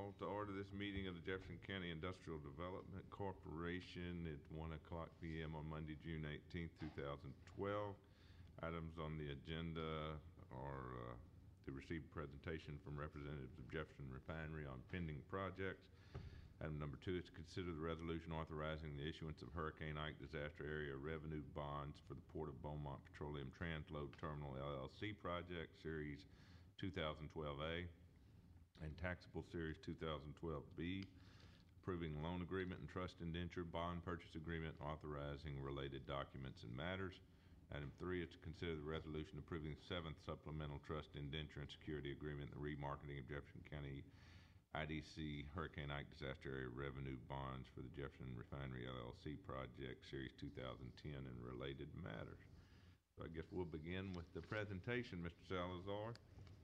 Call to order this meeting of the Jefferson County Industrial Development Corporation at 1:00 p.m. on Monday, June 18th, 2012. Items on the agenda are to receive a presentation from representatives of Jefferson Refinery on pending projects. Item number 2 is to consider the resolution authorizing the issuance of Hurricane Ike disaster area revenue bonds for the Port of Beaumont Petroleum Transload Terminal LLC project, Series 2012A. And taxable Series 2012B, approving loan agreement and trust indenture bond purchase agreement, authorizing related documents and matters. Item 3 is to consider the resolution approving the 7th supplemental trust indenture and security agreement, the remarketing of Jefferson County IDC Hurricane Ike disaster area revenue bonds for the Jefferson Refinery LLC project, Series 2010, and related matters. So I guess we'll begin with the presentation, Mr. Salazar.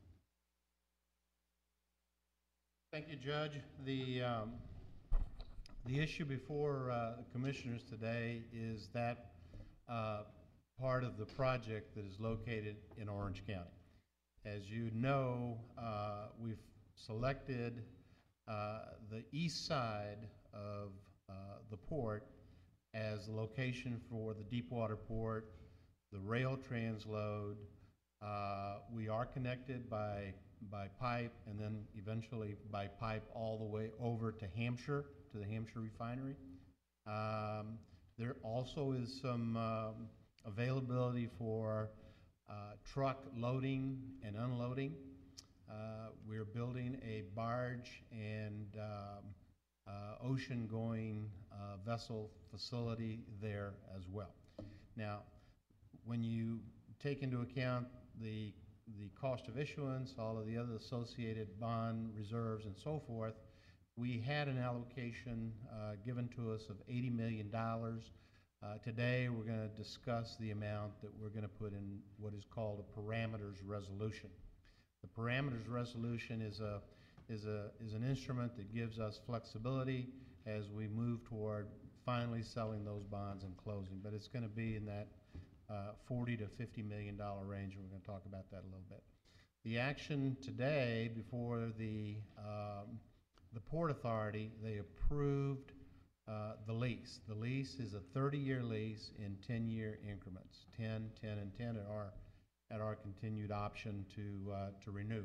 Thank you, Judge. The issue before the commissioners today is that part of the project that is located in Orange County. As you know, we've selected the east side of the port as the location for the deepwater port, the rail transload. We are connected by pipe and then eventually by pipe all the way over to Hampshire, to the Hampshire refinery. There also is some availability for truck loading and unloading. We're building a barge and ocean-going vessel facility there as well. Now, when you take into account the cost of issuance, all of the other associated bond reserves and so forth, we had an allocation given to us of $80 million. Today we're going to discuss the amount that we're going to put in what is called a parameters resolution. The parameters resolution is an instrument that gives us flexibility as we move toward finally selling those bonds and closing, but it's going to be in that $40 to $50 million range, and we're going to talk about that a little bit. The action today before the Port Authority, they approved the lease. The lease is a 30-year lease in 10-year increments, 10, 10, and 10 at our continued option to renew.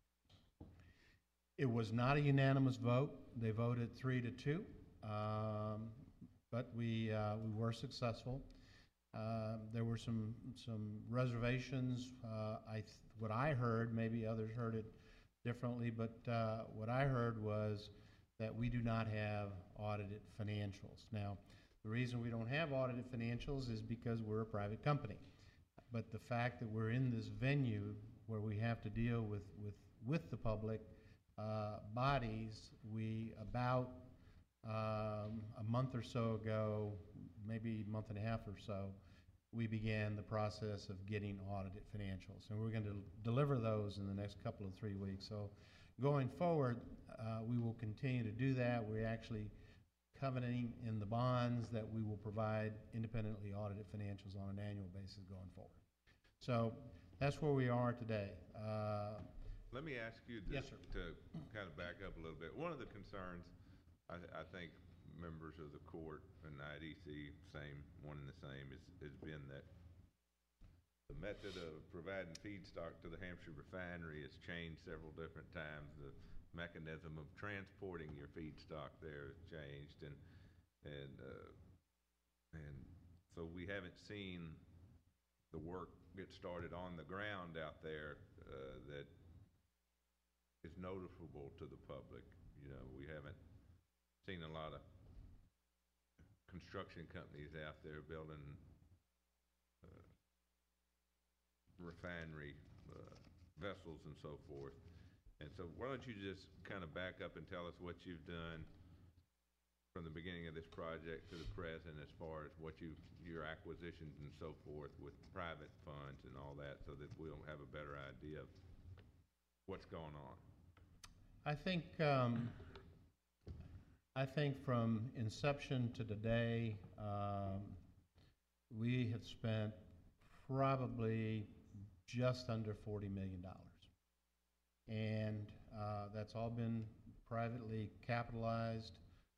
It was not a unanimous vote. They voted 3-2, but we were successful. There were some reservations. What I heard, maybe others heard it differently, but what I heard was that we do not have audited financials. Now, the reason we don't have audited financials is because we're a private company. But the fact that we're in this venue where we have to deal with the public bodies, we about a month or so ago, maybe a month and a half or so, we began the process of getting audited financials. And we're going to deliver those in the next couple of 3 weeks. So going forward, we will continue to do that. We're actually covenanting in the bonds that we will provide independently audited financials on an annual basis going forward. So that's where we are today. Let me ask you Yes, sir. To kind of back up a little bit. One of the concerns I think members of the court and IDC, one and the same, has been that the method of providing feedstock to the Hampshire refinery has changed several different times. The mechanism of transporting your feedstock there has changed, and so we haven't seen the work get started on the ground out there that is noticeable to the public. You know, we haven't seen a lot of construction companies out there building refinery vessels and so forth. And so why don't you just kind of back up and tell us what you've done from the beginning of this project to the present as far as what your acquisitions and so forth with private funds and all that, so that we'll have a better idea of what's going on. I think from inception to today, we have spent probably just under $40 million. And that's all been privately capitalized.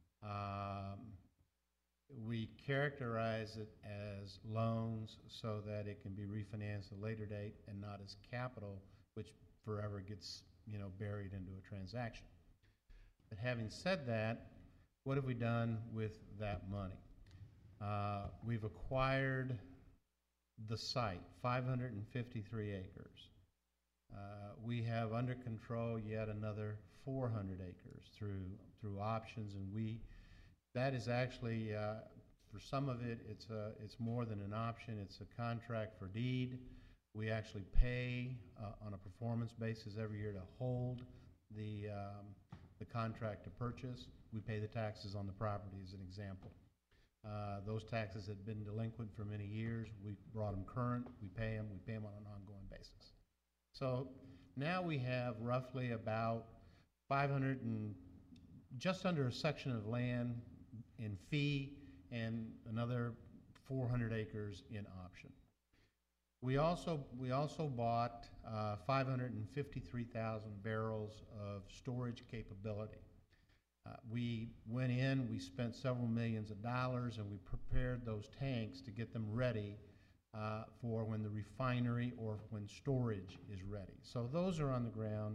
We characterize it as loans so that it can be refinanced at a later date and not as capital, which forever gets, buried into a transaction. But having said that, what have we done with that money? We've acquired the site, 553 acres. We have under control yet another 400 acres through options, and that is actually, for some of it, it's more than an option. It's a contract for deed. We actually pay on a performance basis every year to hold the contract to purchase. We pay the taxes on the property, as an example. Those taxes had been delinquent for many years. We brought them current. We pay them on an ongoing basis. So now we have roughly about 500 and just under a section of land in fee and another 400 acres in option. We also bought 553,000 barrels of storage capability. We went in, we spent several millions of dollars, and we prepared those tanks to get them ready for when the refinery or when storage is ready. So those are on the ground.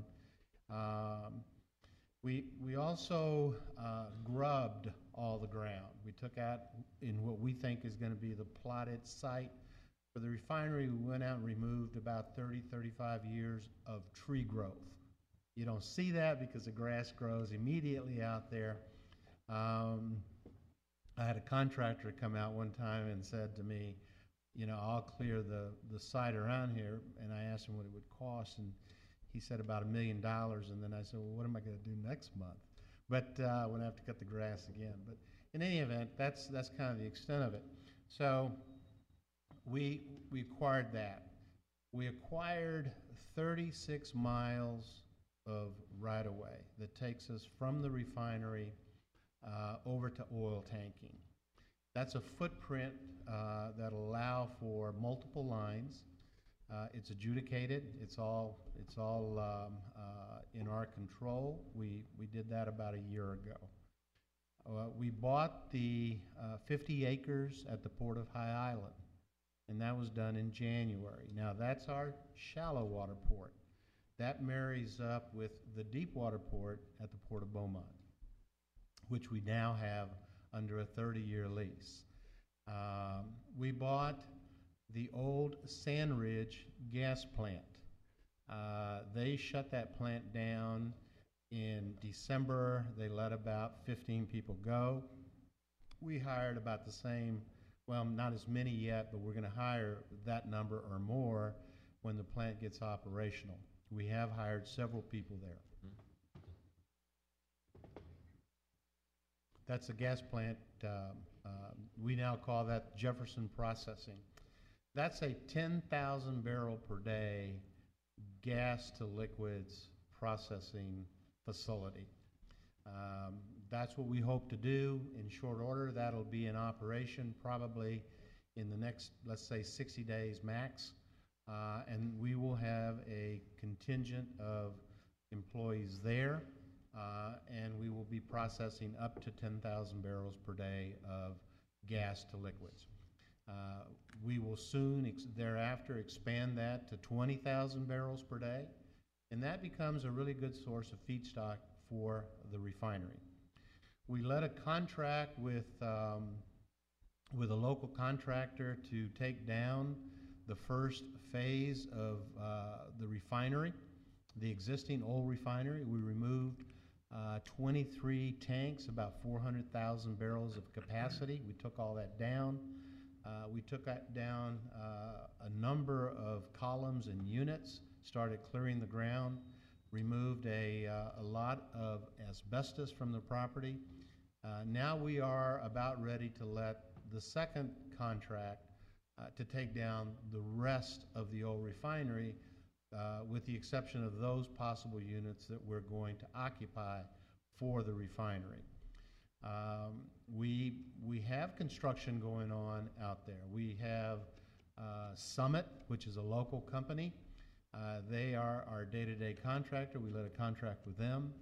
We also grubbed all the ground. We took out in what we think is going to be the plotted site. For the refinery, we went out and removed about 30, 35 years of tree growth. You don't see that because the grass grows immediately out there. I had a contractor come out one time and said to me, I'll clear the site around here, and I asked him what it would cost, and he said about $1 million, and then I said, well, what am I going to do next month? But when I have to cut the grass again. But in any event, that's kind of the extent of it. So we acquired that. We acquired 36 miles of right-of-way that takes us from the refinery over to oil tanking. That's a footprint that'll allow for multiple lines. It's adjudicated. It's all in our control. We did that about a year ago. We bought the 50 acres at the Port of High Island, and that was done in January. Now, that's our shallow water port. That marries up with the deep water port at the Port of Beaumont, which we now have under a 30-year lease. We bought the old Sand Ridge gas plant. They shut that plant down in December. They let about 15 people go. We hired about the same, well, not as many yet, but we're going to hire that number or more when the plant gets operational. We have hired several people there. That's a gas plant. We now call that Jefferson Processing. That's a 10,000 barrel per day gas to liquids processing facility. That's what we hope to do in short order. That'll be in operation probably in the next, let's say, 60 days max. And we will have a contingent of employees there, and we will be processing up to 10,000 barrels per day of gas to liquids. We will soon thereafter expand that to 20,000 barrels per day, and that becomes a really good source of feedstock for the refinery. We let a contract with a local contractor to take down the first phase of the refinery, the existing old refinery. We removed 23 tanks, about 400,000 barrels of capacity. We took all that down. We took down a number of columns and units, started clearing the ground, removed a lot of asbestos from the property. Now we are about ready to let the second contract to take down the rest of the old refinery, with the exception of those possible units that we're going to occupy for the refinery. We have construction going on out there. We have Summit, which is a local company. They are our day-to-day contractor. We let a contract with them.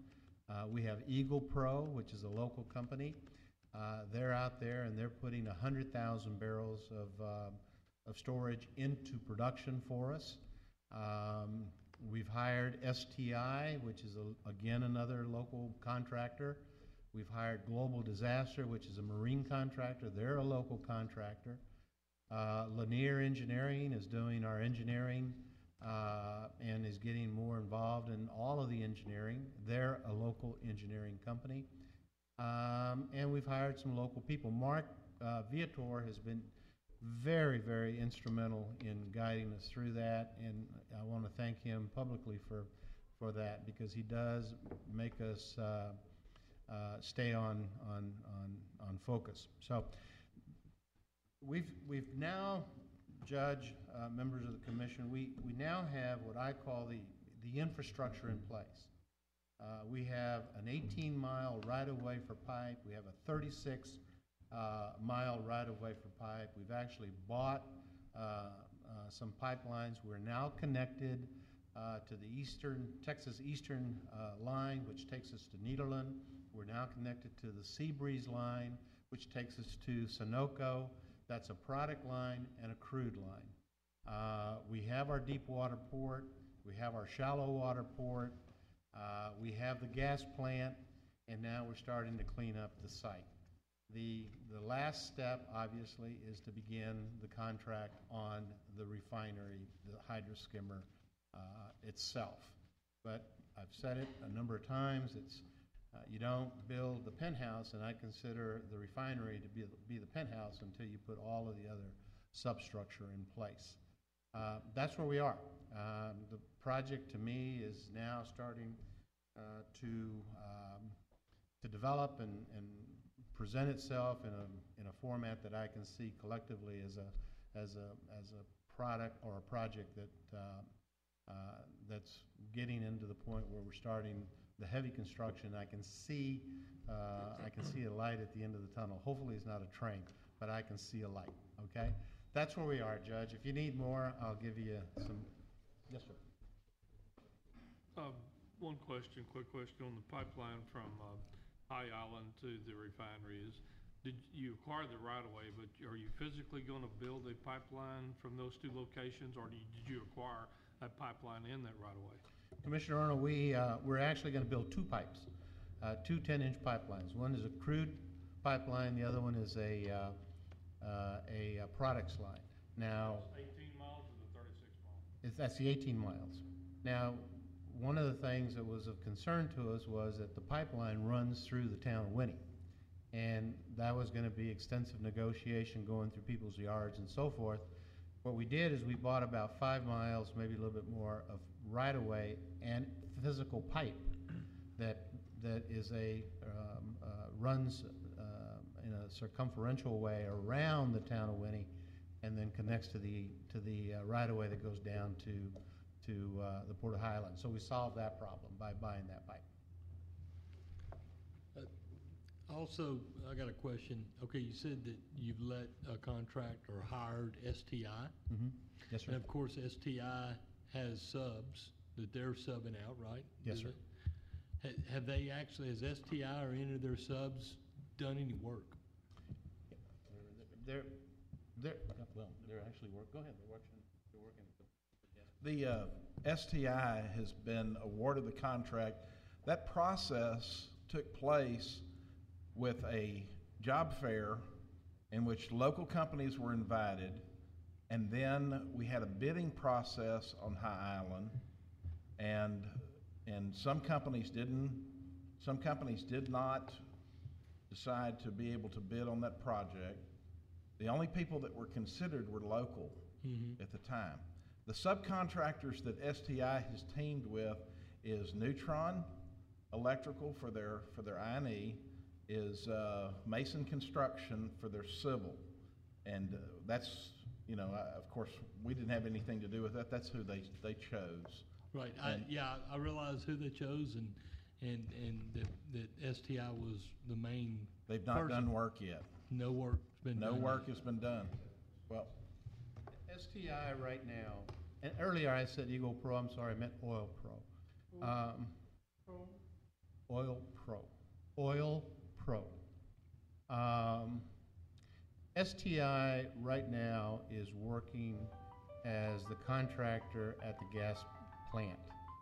We have Eagle Pro, which is a local company. They're out there and they're putting 100,000 barrels of storage into production for us. We've hired STI, which is, again, another local contractor. We've hired Global Disaster, which is a marine contractor. They're a local contractor. Lanier Engineering is doing our engineering and is getting more involved in all of the engineering. They're a local engineering company. And we've hired some local people. Mark Viator has been very, very instrumental in guiding us through that, and I want to thank him publicly for that, because he does make us stay on focus. So we've now, Judge, members of the commission, we now have what I call the infrastructure in place. We have an 18-mile right-of-way for pipe. We have a 36-mile right-of-way for pipe. We've actually bought some pipelines. We're now connected to the Texas Eastern line, which takes us to Nederland. We're now connected to the Seabreeze line, which takes us to Sunoco. That's a product line and a crude line. We have our deep water port. We have our shallow water port. We have the gas plant, and now we're starting to clean up the site. The last step, obviously, is to begin the contract on the refinery, the hydroskimmer itself. But I've said it a number of times, it's you don't build the penthouse, and I consider the refinery to be the penthouse until you put all of the other substructure in place. That's where we are. The project, to me, is now starting to develop and present itself in a format that I can see collectively as a product or a project that's getting into the point where we're starting the heavy construction. I can see a light at the end of the tunnel. Hopefully it's not a train, but I can see a light. Okay, that's where we are, Judge. If you need more, I'll give you some. Yes, sir. One question, quick question on the pipeline from High Island to the refinery is, did you acquire the right-of-way, but are you physically going to build a pipeline from those two locations, or did you acquire a pipeline in that right-of-way? Commissioner Arnold, we're actually going to build two pipes, two 10-inch pipelines. One is a crude pipeline, the other one is a products line. Now, 18 miles or the 36 miles? That's the 18 miles. Now, one of the things that was of concern to us was that the pipeline runs through the town of Winnie, and that was going to be extensive negotiation going through people's yards and so forth. What we did is we bought about 5 miles, maybe a little bit more, of right-of-way and physical pipe that is runs in a circumferential way around the town of Winnie, and then connects to the right-of-way that goes down to the Port of Highland. So we solved that problem by buying that pipe. Also, I got a question. Okay, you said that you've let a contract or hired STI. Mm-hmm. Yes, sir. And of course, STI has subs that they're subbing out, right? Yes, sir. Have they actually, has STI or any of their subs done any work? They're actually work. Go ahead. They're working. The STI has been awarded the contract. That process took place with a job fair in which local companies were invited, and then we had a bidding process on High Island, and some companies did not decide to be able to bid on that project. The only people that were considered were local at the time. The subcontractors that STI has teamed with is Neutron Electrical for their I&E, is Mason Construction for their civil, and that's, of course, we didn't have anything to do with that. That's who they chose. Right. I realize who they chose, and that STI was the main. They've not done work yet. No work's been done. No work has been done. Well, STI right now, and earlier I said Eagle Pro. I'm sorry, I meant Oil Pro. Oil Pro. Oil Pro. STI right now is working as the contractor at the gas plant.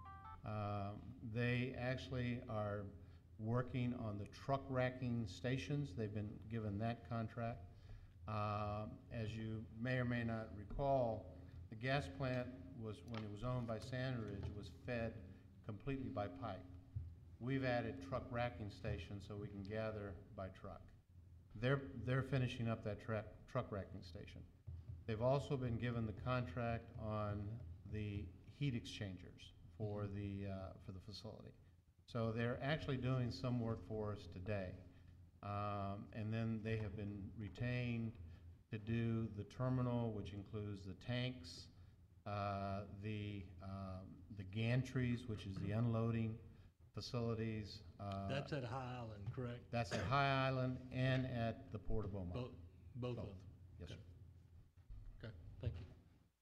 They actually are working on the truck racking stations. They've been given that contract. As you may or may not recall, the gas plant was, when it was owned by SandRidge, was fed completely by pipe. We've added truck racking stations so we can gather by truck. They're finishing up that truck racking station. They've also been given the contract on the heat exchangers for the facility. So they're actually doing some work for us today. And then they have been retained to do the terminal, which includes the tanks, the gantries, which is the unloading facilities. That's at High Island, correct? That's at High Island and at the Port of Beaumont. Both of them? Yes, sir. Okay, thank you.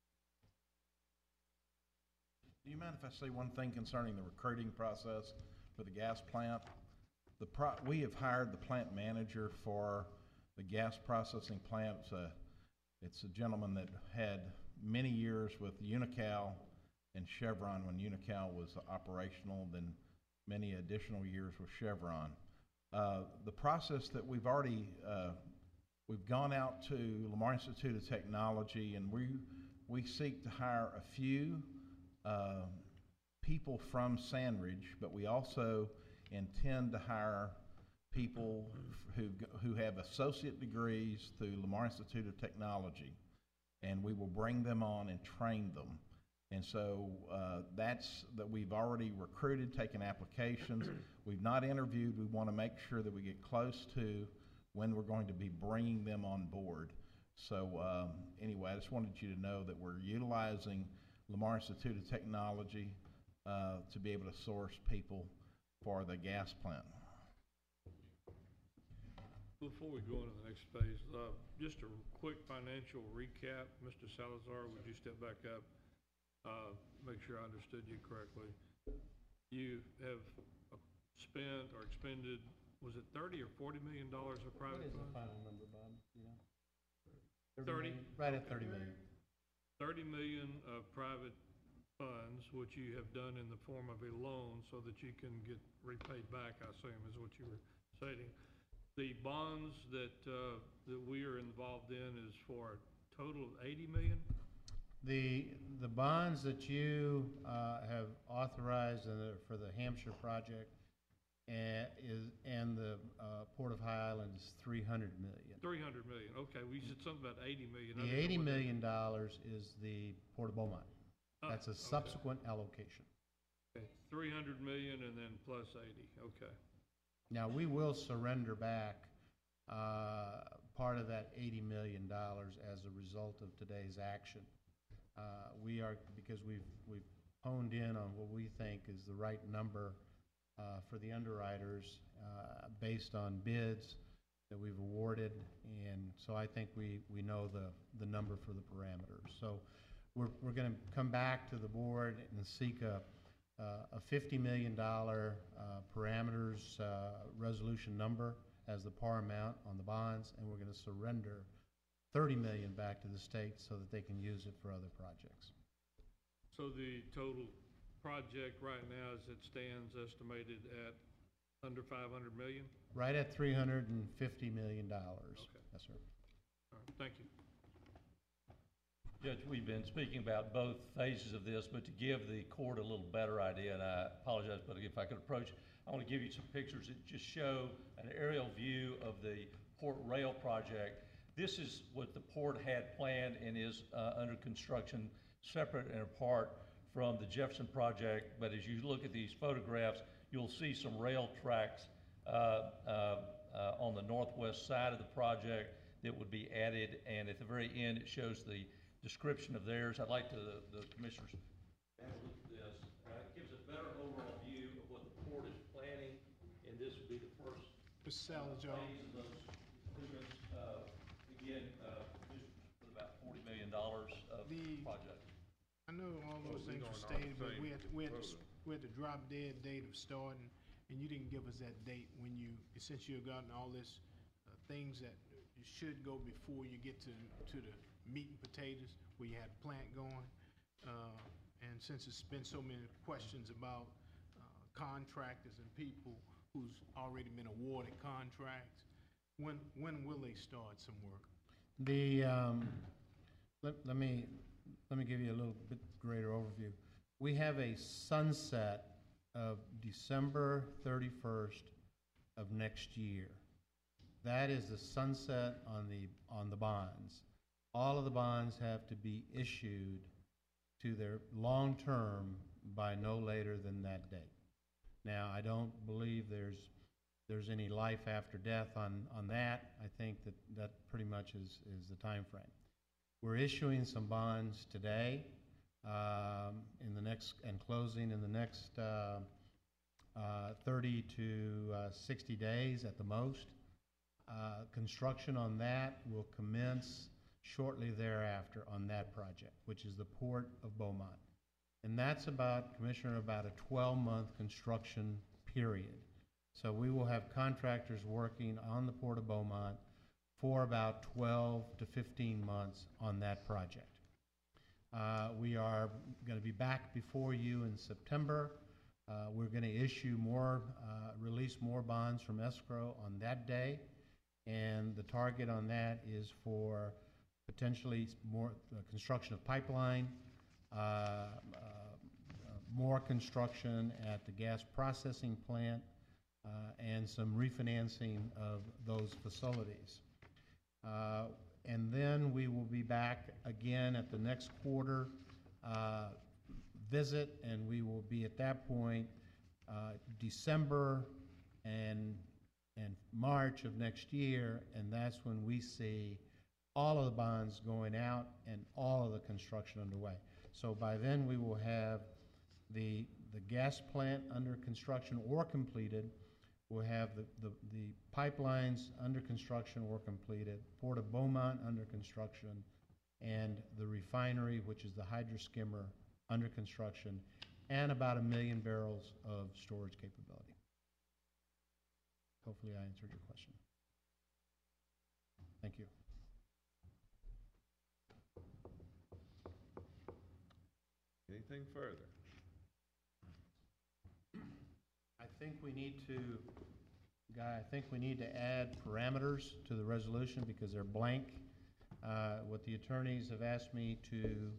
Do you mind if I say one thing concerning the recruiting process for the gas plant? We have hired the plant manager for the gas processing plant. It's a gentleman that had many years with Unocal and Chevron when Unocal was operational, then many additional years with Chevron. The process that we've already, we've gone out to Lamar Institute of Technology, and we seek to hire a few people from SandRidge, but we also intend to hire people who have associate degrees through Lamar Institute of Technology, and we will bring them on and train them. And so that's that we've already recruited, taken applications. We've not interviewed. We want to make sure that we get close to when we're going to be bringing them on board. So anyway, I just wanted you to know that we're utilizing Lamar Institute of Technology to be able to source people for the gas plant. Before we go on to the next phase, just a quick financial recap. Mr. Salazar, would you step back up? Make sure I understood you correctly. You have spent or expended, was it $30 or $40 million of private funds? What is the final number, Bob? You know? 30? Right at 30 million. 30 million of private funds, which you have done in the form of a loan so that you can get repaid back, I assume, is what you were stating. The bonds that we are involved in is for a total of 80 million? The bonds that you have authorized for the Hampshire project and the Port of High Island is 300 million. 300 million, okay. We said something about 80 million. The $80 million is the Port of Beaumont. That's a subsequent allocation. Okay, 300 million and then plus 80, okay. Now, we will surrender back part of that $80 million as a result of today's action. We are, because we've honed in on what we think is the right number for the underwriters based on bids that we've awarded, and so I think we know the number for the parameters. So we're going to come back to the board and seek a $50 million parameters resolution number as the par amount on the bonds, and we're going to surrender $30 million back to the state so that they can use it for other projects. So the total project right now, as it stands, estimated at under 500 million? Right at $350 million. Okay. Yes, sir. All right, thank you. Judge, we've been speaking about both phases of this, but to give the court a little better idea, and I apologize, but if I could approach, I want to give you some pictures that just show an aerial view of the Port Rail project. This is what the port had planned and is under construction, separate and apart from the Jefferson project. But as you look at these photographs, you'll see some rail tracks on the northwest side of the project that would be added. And at the very end, it shows the description of theirs. I'd like the commissioners to have a look at this. It gives a better overall view of what the port is planning, and this would be the first phase of those improvements. Again, just with about $40 million of the project. I know all those things were stated, but we had to drop dead date of starting and you didn't give us that date when you, since you have gotten all this, things that you should go before you get to the meat and potatoes, where you had a plant going. And since it's been so many questions about contractors and people who's already been awarded contracts, when will they start some work? The, let me give you a little bit greater overview. We have a sunset of December 31st of next year. That is the sunset on the bonds. All of the bonds have to be issued to their long term by no later than that date. Now, I don't believe there's any life after death on that. I think that pretty much is the time frame. We're issuing some bonds today, in the next, and closing in the next 30 to 60 days at the most. Construction on that will commence shortly thereafter on that project, which is the Port of Beaumont. And that's about, Commissioner, about a 12-month construction period. So we will have contractors working on the Port of Beaumont for about 12 to 15 months on that project. We are going to be back before you in September. We're going to issue more, release more bonds from escrow on that day, and the target on that is for potentially more construction of pipeline, more construction at the gas processing plant, and some refinancing of those facilities. And then we will be back again at the next quarter visit, and we will be at that point December and March of next year, and that's when we see all of the bonds going out and all of the construction underway. So by then we will have the gas plant under construction or completed. We'll have the pipelines under construction or completed, Port of Beaumont under construction, and the refinery, which is the hydroskimmer, under construction, and about 1 million barrels of storage capability. Hopefully I answered your question. Thank you. Anything further? I think we need to, Guy, I think we need to add parameters to the resolution because they're blank. What the attorneys have asked me to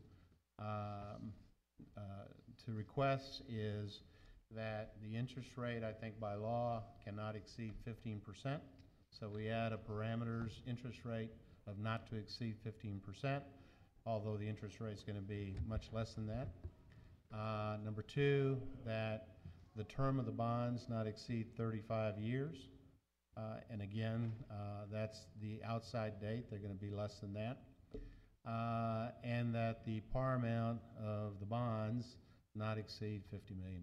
request is that the interest rate, I think by law, cannot exceed 15%. So we add a parameters interest rate of not to exceed 15%, although the interest rate is going to be much less than that. Number two, that the term of the bonds not exceed 35 years. And again, that's the outside date. They're going to be less than that. And that the par amount of the bonds not exceed $50 million.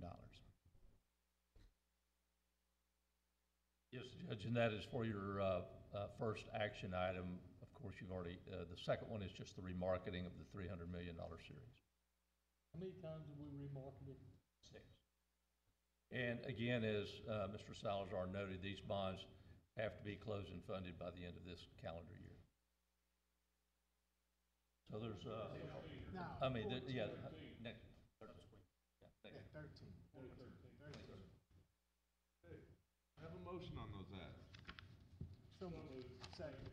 Yes, Judge, and that is for your first action item. Of course, you've already, the second one is just the remarketing of the $300 million series. How many times have we remarketed? 6. And again, as Mr. Salazar noted, these bonds have to be closed and funded by the end of this calendar year. So there's, No, I mean, yeah, 14, next, yeah, Yeah, 13. I have a motion on those items. So moved. Second.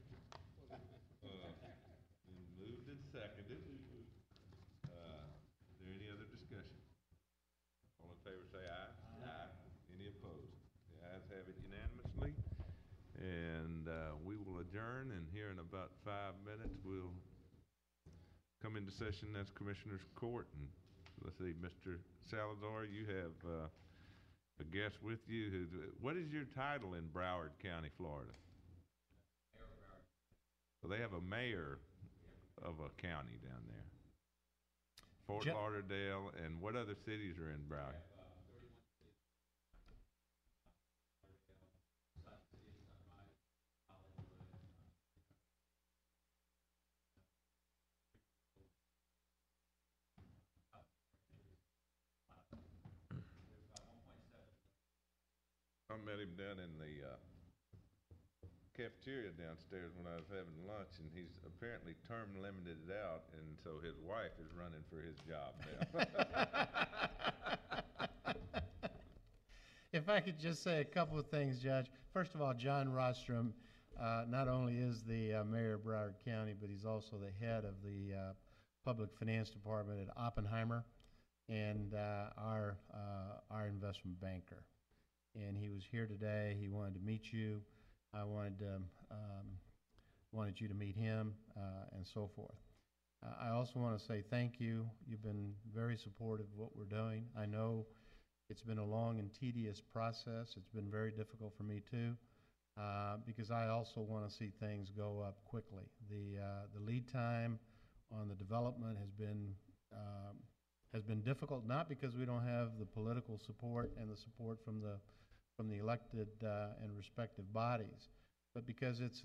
Been moved and seconded. Is there any other discussion? All in favor say aye. Aye. Any opposed? The ayes have it unanimously. And we will adjourn, and here in about 5 minutes, we'll come into session as Commissioner's Court. And let's see, Mr. Salazar, you have a guest with you. What is your title in Broward County, Florida? Mayor of Broward. So they have a mayor of a county down there. Fort Lauderdale, and what other cities are in Broward? I met him down in the cafeteria downstairs when I was having lunch, and he's apparently term limited it out, and so his wife is running for his job now. If I could just say a couple of things, Judge. First of all, John Rostrom not only is the mayor of Broward County, but he's also the head of the Public Finance Department at Oppenheimer, and our investment banker. And he was here today. He wanted to meet you. I wanted you to meet him, and so forth. I also want to say thank you. You've been very supportive of what we're doing. I know it's been a long and tedious process. It's been very difficult for me too, because I also want to see things go up quickly. The lead time on the development has been difficult, not because we don't have the political support and the support from the elected and respective bodies, but because it's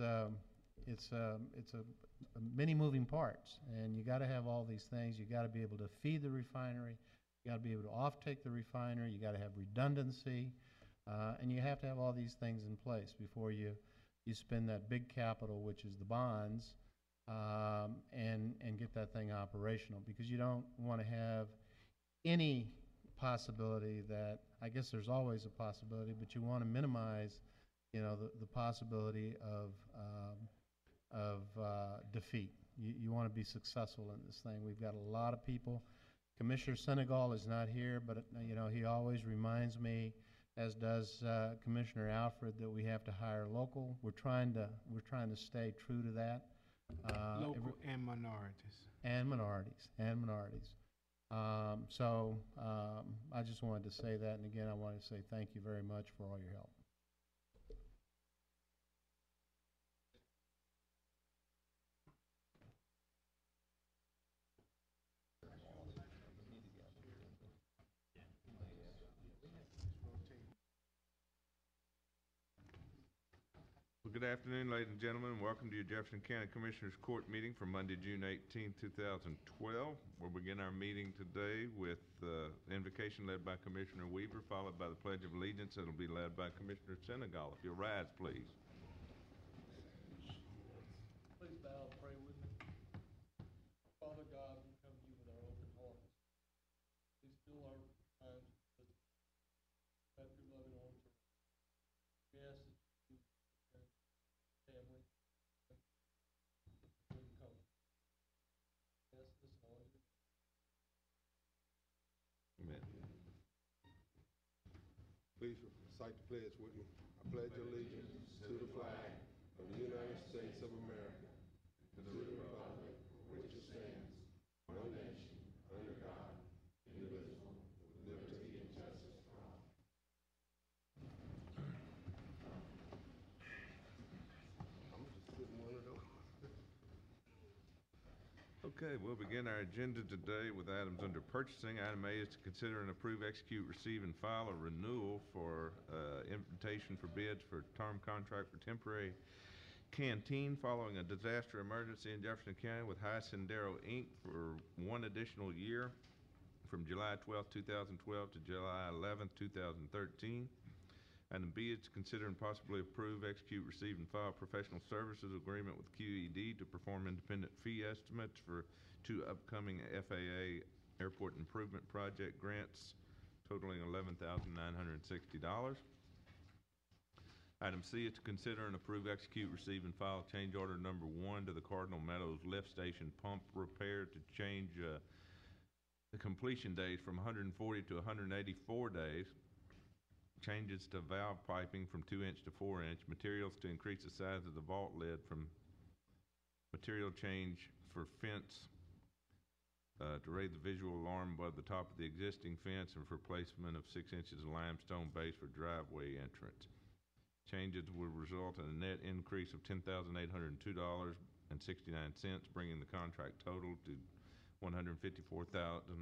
many moving parts, and you got to have all these things. You got to be able to feed the refinery. You got to be able to offtake the refinery. You got to have redundancy, and you have to have all these things in place before you spend that big capital, which is the bonds, and get that thing operational. Because you don't want to have any possibility that, I guess there's always a possibility, but you want to minimize, the possibility of defeat. You want to be successful in this thing. We've got a lot of people. Commissioner Senegal is not here, but he always reminds me, as does Commissioner Alfred, that we have to hire local. We're trying to stay true to that. Local and minorities. And minorities. So I just wanted to say that, and again, I wanted to say thank you very much for all your help. Well, good afternoon, ladies and gentlemen. Welcome to your Jefferson County Commissioners Court meeting for Monday, June 18, 2012. We'll begin our meeting today with invocation led by Commissioner Weaver, followed by the Pledge of Allegiance that will be led by Commissioner Senegal. If you'll rise, please. Please bow and pray with me. Father God, we come to you with our open hearts. Please fill our minds with your loving arms. We ask that you family come. Yes, this all you. Amen. Please recite the pledge with me. I pledge allegiance to the flag of the United States of America, to the republic for which it stands, one nation, under God, indivisible, with liberty and justice for all. I'm just sitting one of those. Okay, we'll begin our agenda today with items under purchasing. Item A is to consider and approve, execute, receive, and file a renewal for invitation for bids for term contract for temporary canteen following a disaster emergency in Jefferson County with High Sendero Inc. for one additional year from July 12, 2012 to July 11, 2013. Item B is to consider and possibly approve, execute, receive, and file professional services agreement with QED to perform independent fee estimates for two upcoming FAA Airport Improvement Project grants totaling $11,960. Item C is to consider and approve, execute, receive, and file change order number 1 to the Cardinal Meadows Lift Station pump repair to change the completion days from 140 to 184 days. Changes to valve piping from 2-inch to 4-inch, materials to increase the size of the vault lid, from material change for fence to raise the visual alarm above the top of the existing fence, and for placement of 6 inches of limestone base for driveway entrance. Changes will result in a net increase of $10,802.69, bringing the contract total to $154,623.35,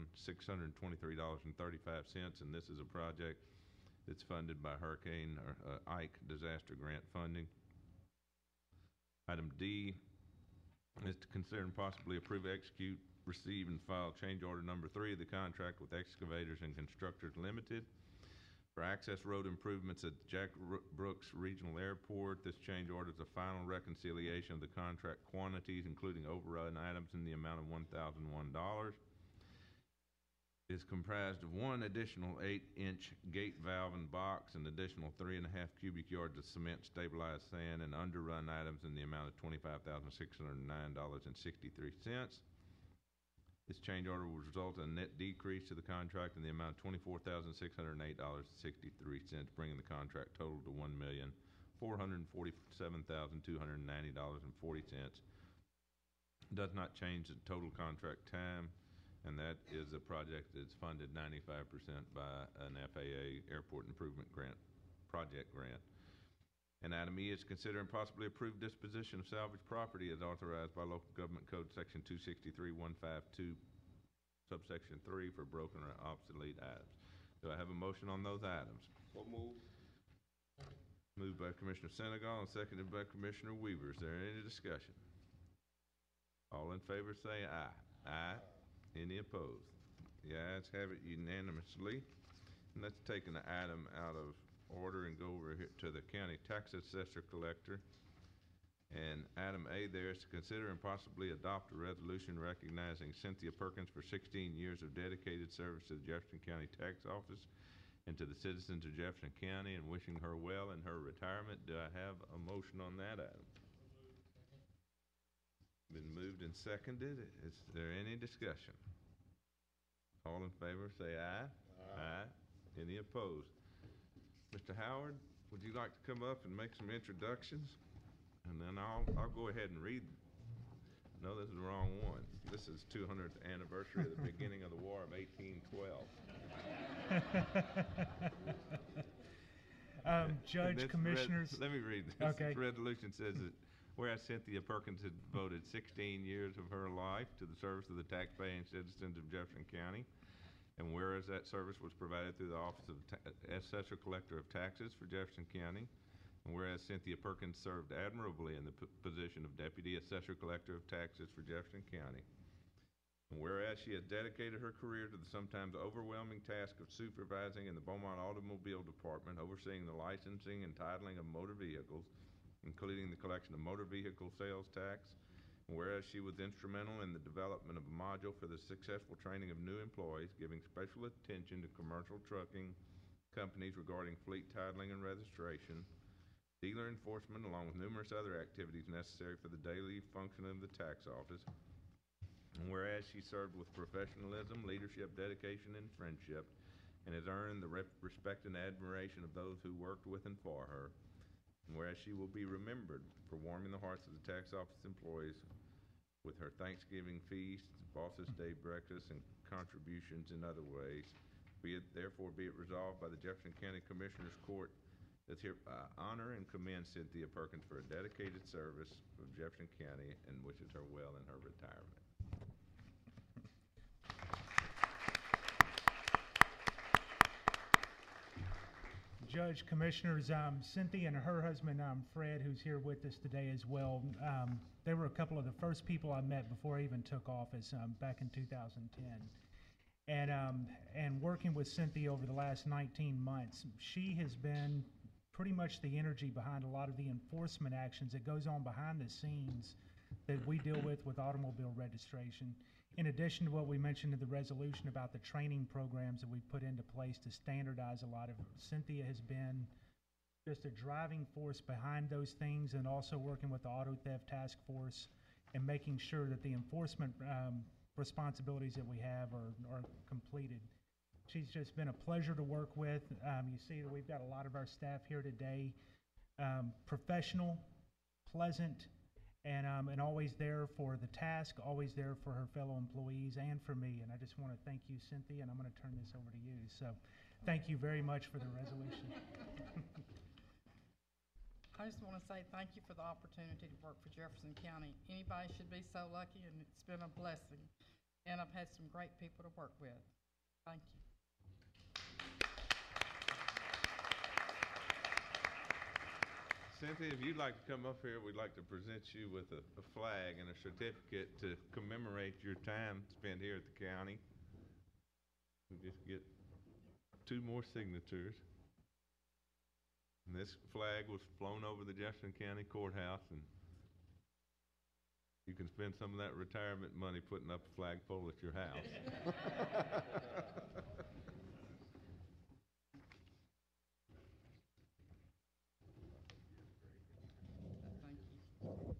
and this is a project it's funded by Hurricane Ike disaster grant funding. Item D is to consider and possibly approve, execute, receive, and file change order number 3 of the contract with Excavators and Constructors Limited For access road improvements at Jack Brooks Regional Airport, this change order is a final reconciliation of the contract quantities, including overrun items in the amount of $1,001. Is comprised of one additional 8-inch gate valve and box, an additional 3.5 cubic yards of cement stabilized sand, and underrun items in the amount of $25,609.63. This change order will result in a net decrease to the contract in the amount of $24,608.63, bringing the contract total to $1,447,290.40. Does not change the total contract time, and that is a project that's funded 95% by an FAA Airport Improvement Project grant. And item E is consider and possibly approve disposition of salvage property as authorized by Local Government Code Section 263-152, subsection 3 for broken or obsolete items. Do I have a motion on those items? So moved. Moved by Commissioner Senegal and seconded by Commissioner Weaver. Is there any discussion? All in favor say aye. Aye. Any opposed? The ayes have it unanimously. And let's take an item out of order and go over here to the county tax assessor collector. And item A there is to consider and possibly adopt a resolution recognizing Cynthia Perkins for 16 years of dedicated service to the Jefferson County Tax Office and to the citizens of Jefferson County, and wishing her well in her retirement. Do I have a motion on that item? Been moved and seconded. Is there any discussion? All in favor say aye. Aye. Any opposed? Mr. Howard, would you like to come up and make some introductions? And then I'll go ahead and read. No, this is the wrong one. This is 200th anniversary of the beginning of the War of 1812. Judge, Commissioners. Let me read this. Okay. This resolution says that whereas Cynthia Perkins had devoted 16 years of her life to the service of the taxpaying citizens of Jefferson County, and whereas that service was provided through the Office of Assessor Collector of Taxes for Jefferson County, and whereas Cynthia Perkins served admirably in the position of Deputy Assessor Collector of Taxes for Jefferson County, and whereas she has dedicated her career to the sometimes overwhelming task of supervising in the Beaumont Automobile Department, overseeing the licensing and titling of motor vehicles, including the collection of motor vehicle sales tax, and whereas she was instrumental in the development of a module for the successful training of new employees, giving special attention to commercial trucking companies regarding fleet titling and registration, dealer enforcement, along with numerous other activities necessary for the daily function of the tax office, and whereas she served with professionalism, leadership, dedication, and friendship, and has earned the respect and admiration of those who worked with and for her, and whereas she will be remembered for warming the hearts of the tax office employees with her Thanksgiving feast, Boss's Day breakfast, and contributions in other ways, therefore be it resolved by the Jefferson County Commissioners Court that hereby honor and commend Cynthia Perkins for a dedicated service of Jefferson County and wishes her well in her retirement. Judge, Commissioners, Cynthia and her husband, Fred, who's here with us today as well, they were a couple of the first people I met before I even took office back in 2010. And working with Cynthia over the last 19 months, she has been pretty much the energy behind a lot of the enforcement actions that goes on behind the scenes that we deal with automobile registration. In addition to what we mentioned in the resolution about the training programs that we put into place to standardize a lot of it, Cynthia has been just a driving force behind those things, and also working with the Auto Theft Task Force and making sure that the enforcement responsibilities that we have are completed. She's just been a pleasure to work with. You see that we've got a lot of our staff here today, professional, pleasant, and always there for the task, always there for her fellow employees and for me. And I just want to thank you, Cynthia, and I'm going to turn this over to you. So thank you very much for the resolution. I just want to say thank you for the opportunity to work for Jefferson County. Anybody should be so lucky, and it's been a blessing. And I've had some great people to work with. Thank you. Cynthia, if you'd like to come up here, we'd like to present you with a flag and a certificate to commemorate your time spent here at the county. We just get 2 more signatures. And this flag was flown over the Jefferson County Courthouse, and you can spend some of that retirement money putting up a flagpole at your house. Thank you.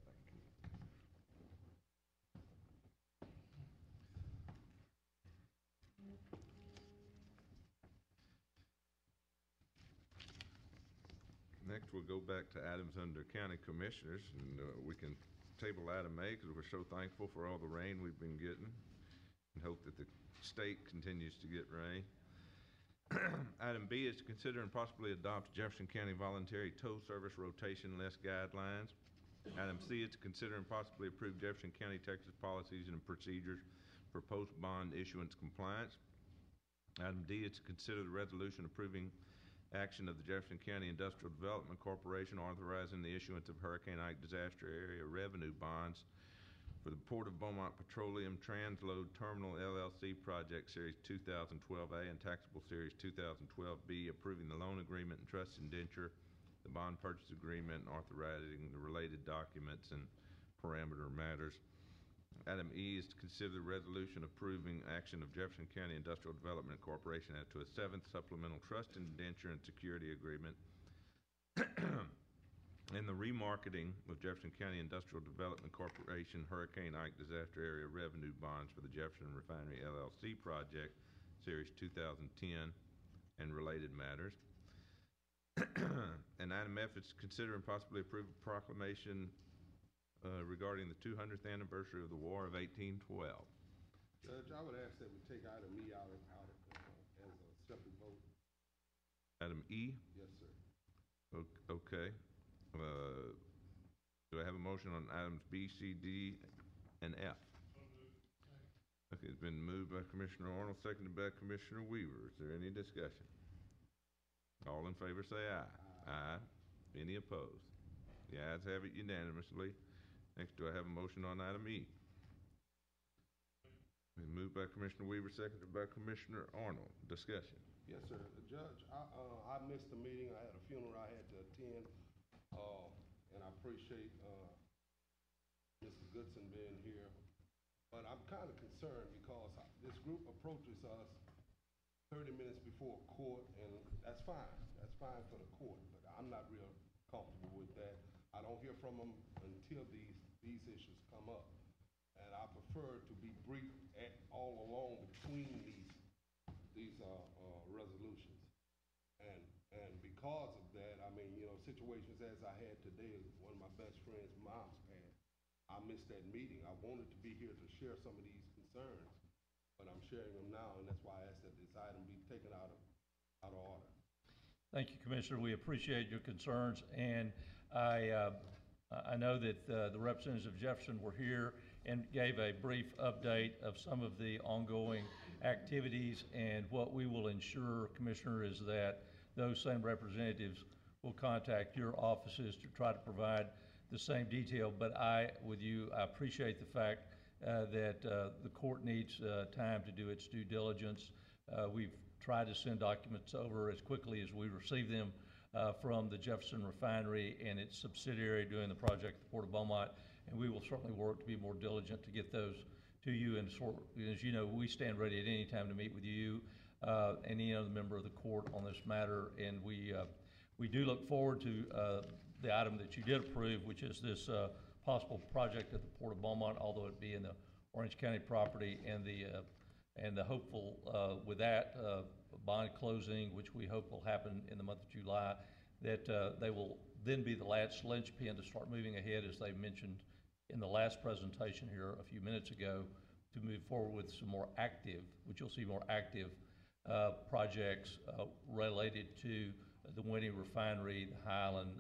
Next, we'll go back to items under County Commissioners, and we can table item A because we're so thankful for all the rain we've been getting and hope that the state continues to get rain. Item B is to consider and possibly adopt Jefferson County Voluntary Tow Service Rotation List Guidelines. Item C is to consider and possibly approve Jefferson County, Texas policies and procedures for post-bond issuance compliance. Item D is to consider the resolution approving action of the Jefferson County Industrial Development Corporation authorizing the issuance of Hurricane Ike disaster area revenue bonds for the Port of Beaumont Petroleum Transload Terminal LLC Project Series 2012A and Taxable Series 2012B, approving the loan agreement and trust indenture, the bond purchase agreement, and authorizing the related documents and parameter matters. Item E is to consider the resolution approving action of Jefferson County Industrial Development Corporation as to a 7th supplemental trust indenture and security agreement and the remarketing of Jefferson County Industrial Development Corporation Hurricane Ike disaster area revenue bonds for the Jefferson Refinery LLC project series 2010 and related matters. And item F is to consider and possibly approve a proclamation regarding the 200th anniversary of the War of 1812. Judge, I would ask that we take item E out as a separate vote. Item E? Yes, sir. Okay. Do I have a motion on items B, C, D, and F? Okay, it's been moved by Commissioner Arnold, seconded by Commissioner Weaver. Is there any discussion? All in favor say aye. Aye. Any opposed? The ayes have it unanimously. Next, do I have a motion on item E? Been moved by Commissioner Weaver, seconded by Commissioner Arnold. Discussion. Yes, sir. Judge, I missed the meeting. I had a funeral I had to attend, and I appreciate Mrs. Goodson being here. But I'm kind of concerned because this group approaches us 30 minutes before court, and that's fine. That's fine for the court, but I'm not real comfortable with that. I don't hear from them until these issues come up, and I prefer to be briefed all along between these resolutions. And because of that, I mean, you know, situations as I had today, one of my best friends' mom's passed. I missed that meeting. I wanted to be here to share some of these concerns, but I'm sharing them now, and that's why I asked that this item be taken out of order. Thank you, Commissioner. We appreciate your concerns, and I know that the representatives of Jefferson were here and gave a brief update of some of the ongoing activities, and what we will ensure, Commissioner, is that those same representatives will contact your offices to try to provide the same detail. But I appreciate the fact that the court needs time to do its due diligence. We've tried to send documents over as quickly as we receive them from the Jefferson Refinery and its subsidiary doing the project at the Port of Beaumont, and we will certainly work to be more diligent to get those to you. And as you know, we stand ready at any time to meet with you, any other member of the court on this matter, and we do look forward to the item that you did approve, which is this possible project at the Port of Beaumont, although it be in the Orange County property, and the hopeful with that bond closing, which we hope will happen in the month of July, that they will then be the last linchpin to start moving ahead, as they mentioned in the last presentation here a few minutes ago, to move forward with some more active, which you'll see more active projects related to the Winnie Refinery, the Highland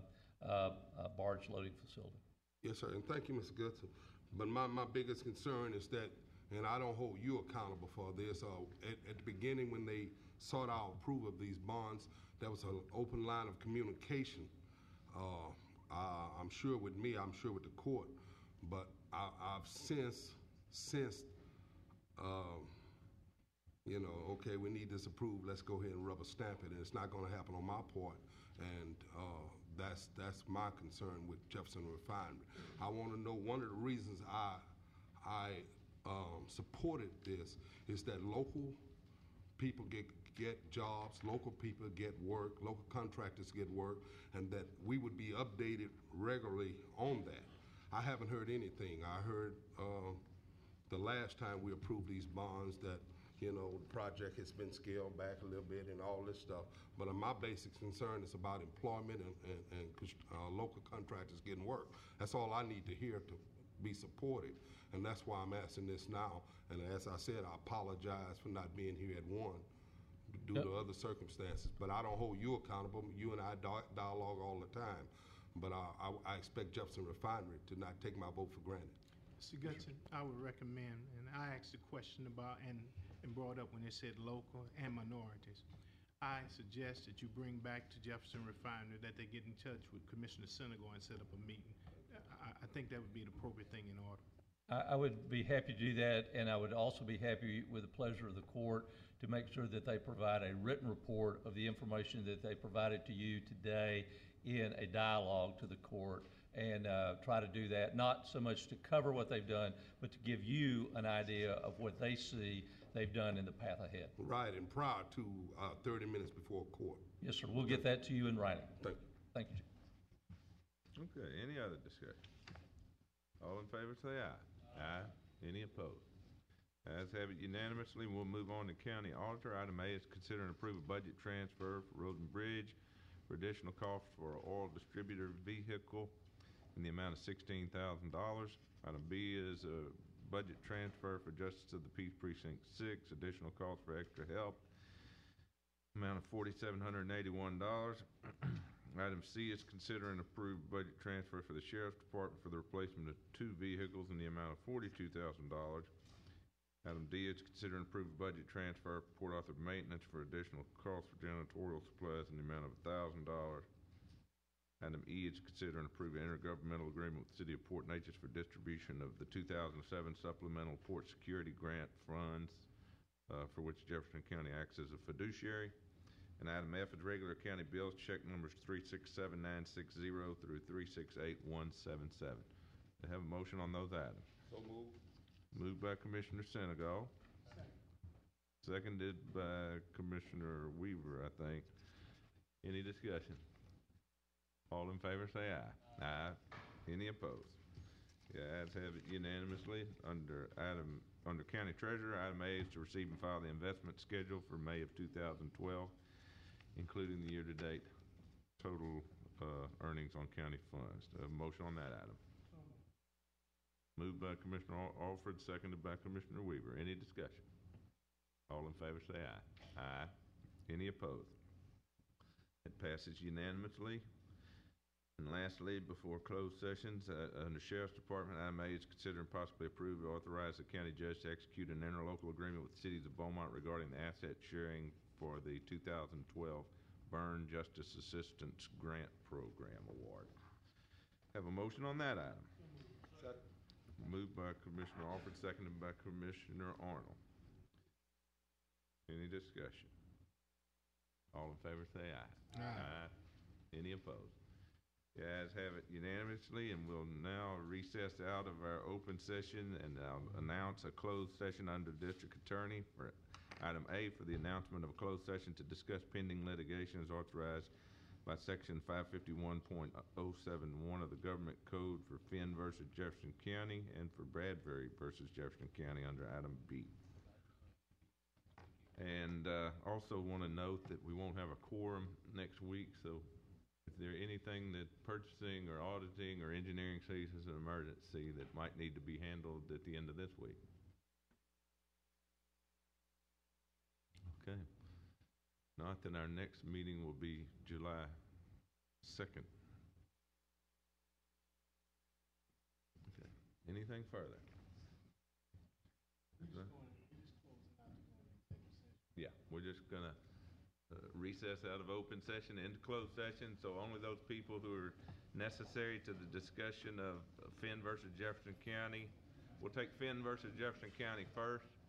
barge loading facility. Yes, sir, and thank you, Mr. Goodson. But my biggest concern is that, and I don't hold you accountable for this, at the beginning when they sought our approval of these bonds, there was an open line of communication. I'm sure with me, I'm sure with the court, but I've since you know, okay, we need this approved, let's go ahead and rubber stamp it, and it's not gonna happen on my part. And that's my concern with Jefferson Refinery. I wanna know, one of the reasons I supported this is that local people get jobs, local people get work, local contractors get work, and that we would be updated regularly on that. I haven't heard anything. I heard the last time we approved these bonds that, you know, the project has been scaled back a little bit and all this stuff. But my basic concern is about employment and local contractors getting work. That's all I need to hear to be supported. And that's why I'm asking this now. And as I said, I apologize for not being here at 1 due to other circumstances. But I don't hold you accountable. You and I dialogue all the time. But I expect Jefferson Refinery to not take my vote for granted. Mr. Goodson, I would recommend, and I asked a question about, and brought up when it said local and minorities. I suggest that you bring back to Jefferson Refinery that they get in touch with Commissioner Senegal and set up a meeting. I think that would be the appropriate thing in order. I would be happy to do that, and I would also be happy, with the pleasure of the court, to make sure that they provide a written report of the information that they provided to you today in a dialogue to the court, and try to do that, not so much to cover what they've done, but to give you an idea of what they see they've done in the path ahead. Right, and prior to 30 minutes before court. Yes, sir. We'll get that to you in writing. Thank you. Thank you, Jim. Okay, any other discussion? All in favor say aye. Aye. Any opposed? Ayes have it unanimously. We'll move on to County Auditor. Item A is consider and approve a budget transfer for Road and Bridge for additional cost for oil distributor vehicle in the amount of $16,000. Item B is a budget transfer for Justice of the Peace Precinct 6, additional cost for extra help, amount of $4,781. Item C is consider and approve budget transfer for the Sheriff's Department for the replacement of 2 vehicles in the amount of $42,000. Item D is consider and approve budget transfer for Port Arthur maintenance for additional costs for janitorial supplies in the amount of $1,000. Item E is consider and approve an intergovernmental agreement with the City of Port Neches for distribution of the 2007 Supplemental Port Security Grant funds, for which Jefferson County acts as a fiduciary. And item F is regular county bills, check numbers 367960 through 368177. Do I have a motion on those items? So moved. Moved by Commissioner Senegal. Seconded by Commissioner Weaver, I think. Any discussion? All in favor say aye. Aye. Any opposed? The ayes have it unanimously. Under County Treasurer, item A is to receive and file the investment schedule for May of 2012, including the year-to-date total earnings on county funds. Do I have a motion on that item? Moved by Commissioner Alford, seconded by Commissioner Weaver. Any discussion? All in favor say aye. Aye. Any opposed? It passes unanimously. And lastly, before closed sessions, under Sheriff's Department, item A is consider and possibly approve or authorize the county judge to execute an interlocal agreement with the cities of Beaumont regarding the asset sharing for the 2012 Burn Justice Assistance Grant Program Award. Have a motion on that item? Second. Moved by Commissioner Alford, seconded by Commissioner Arnold. Any discussion? All in favor say aye. Aye. Any opposed? The ayes have it unanimously, and we'll now recess out of our open session, and I'll announce a closed session under District Attorney for item A for the announcement of a closed session to discuss pending litigation as authorized by Section 551.071 of the Government Code for Finn versus Jefferson County and for Bradbury versus Jefferson County under item B. And also want to note that we won't have a quorum next week, so if there anything that purchasing or auditing or engineering sees as an emergency that might need to be handled at the end of this week. Okay. Not that our next meeting will be July 2nd. Okay. Anything further? Yeah, we're just gonna recess out of open session into closed session, so only those people who are necessary to the discussion of Finn versus Jefferson County. We'll take Finn versus Jefferson County first.